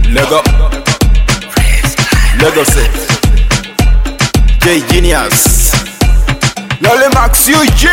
Lego Legacy J Genius Lolly Max UG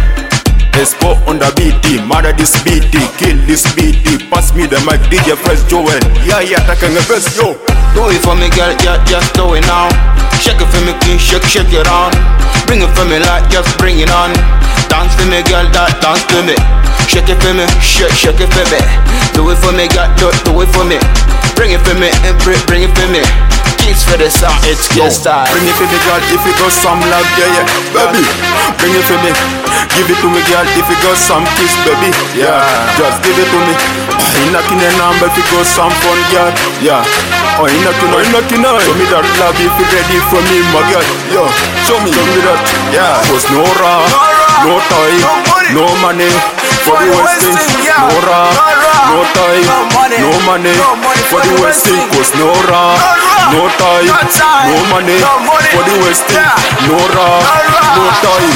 Espo on the BT, mother this BT, kill this BT, pass me the mic, DJ Fresh Joel. Yeah, taking the best, yo. Do it for me, girl, just do it now. Shake it for me, clean, shake it on. Bring it for me, like, just bring it on. Dance for me, girl, dance to me. Shake it for me, shake it for me. Do it for me, girl, do it for me. Bring it for me, and bring it for me. Kiss for the song, it's kiss time. Bring it for me, girl, if you got some love, yeah, baby. Bring it for me, give it to me, girl, if you got some kiss, baby. Yeah, just give it to me. In knocking the number, if you got some fun, girl. Yeah. Oh, in knocking, show me that love if you ready for me, my girl. Yo, show me that. Yeah, cause no raw, no toy, no money for the wasting. No raw, no toy, no money for the wasting. Cause no raw, no toy, no money for the wasting. No raw, no toy,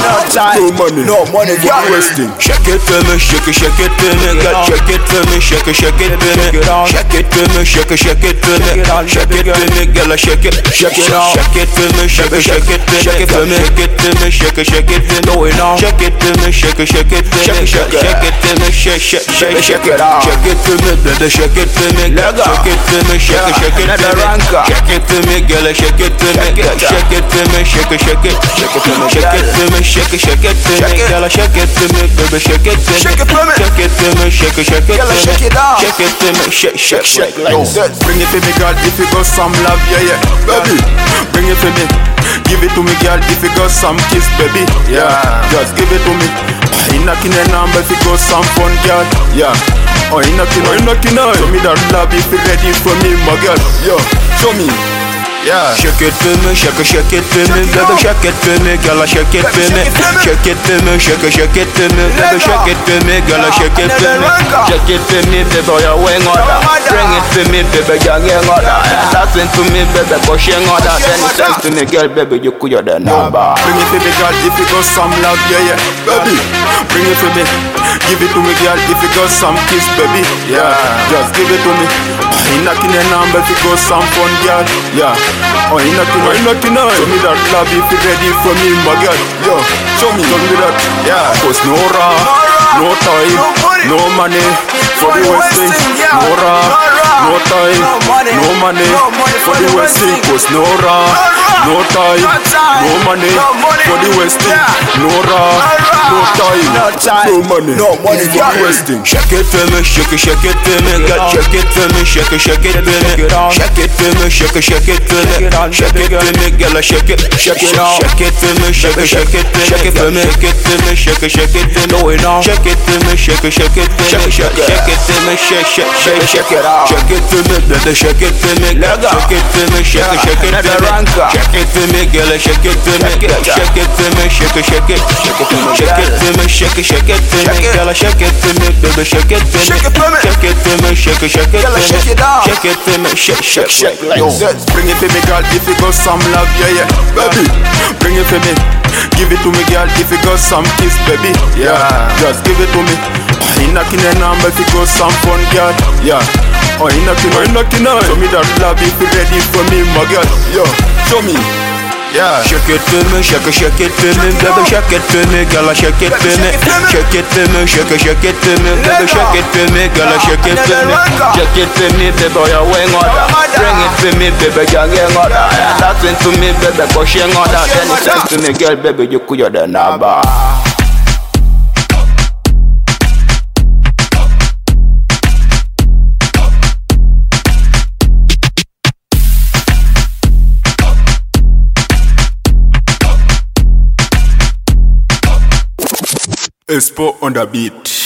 no money for the wasting. Shake it for me, shake it for me, girl. Shake it for me, shake it for me. Shake it for me, shake it for me. Shake it for me, girl. Shake it for me, shake it for me. Shake it for me, shake it for me. No way now. Shake it for me, shake it for me. Shake it for me, shake it out. Shake it for me, baby. Shake it for me, girl. Shake it for me, shake it for me. Shake it for me, girl. Shake it for me. Shake it for me, shake it for me. Shake it for me, shake it for me. Girl, shake it for me, baby. Shake it for me. Shake it for me, shake it for me. Shake it out. Shake it for me, shake like that. Bring it for me, girl, if you got some love, yeah, baby. Bring it for me, give it to me, girl, if you got some kiss, baby. Yeah, just give it to me. In knocking the number, if you got some fun, girl. Yeah. Oh, in knocking, show me that love if you ready for me, my girl. Yo, show me. Yeah. Shake it for me, shake it for me, baby. Shake it for me, girl. Shake it for me. Shake it for me, shake it for me, baby. Shake it for me, girl. Shake it for me. Shake it for me, baby. You're way harder. Bring it for me, baby. You're getting harder. Dancing for me, baby. Pushing harder. Anytime to me, girl, baby. You could your the number. Bring it for me, girl. If you got some love, yeah, baby. Bring it for me. Give it to me, girl. If you got some kiss, baby. Yeah, just give it to me. In knocking the number, if you got some fun, girl. Yeah. Oh, in knocking, show me that love if you ready for me, my girl. Yo, show me that. Yeah, cause no raw, no toy, no money for the wasting. No raw, no toy, no money for the wasting. Cause no raw, no toy, no money for the wasting. No raw, no toy, no money for the wasting. Shake it for me, shake it for me, girl. Shake it for me, shake it for me. Shake it for me, shake it for me. Shake it for me, girl. Shake it for me, shake it for me. Shake it for me, shake it for me. No way now. Shake it for me, shake it for me. Shake it for me, shake it out. Shake it for me, baby. Shake it for me, shake it for me. Shake it for me, shake it for me, girl. Shake it for me, shake it for me. Shake it for me, shake it for me. Shake it for me, girl. Shake it for me, baby. Shake it for me, shake it for me. Shake it for me, shake it out. Shake it for me, shake like that. Bring it for me, girl, if you got some love, yeah, baby. Bring it for me, give it to me, girl, if you got some kiss, baby. Yeah, just give it to me. In knocking the number, if you got some fun, girl. Yeah. Oh, in knocking, show me that love if you ready for me, my girl. Yo, show me. Yeah. Shake it for me, shake it for me, baby. Shake it for me, girl. Shake it for me. Shake it for me, shake it for me, baby. Shake it for me, girl. Shake it for me. Shake it for me, baby. You're way harder. Bring it for me, baby. You're getting harder. Dancing to me, baby. Pushing harder. Anytime to me, girl, baby. You could your the number. Espo on the beat.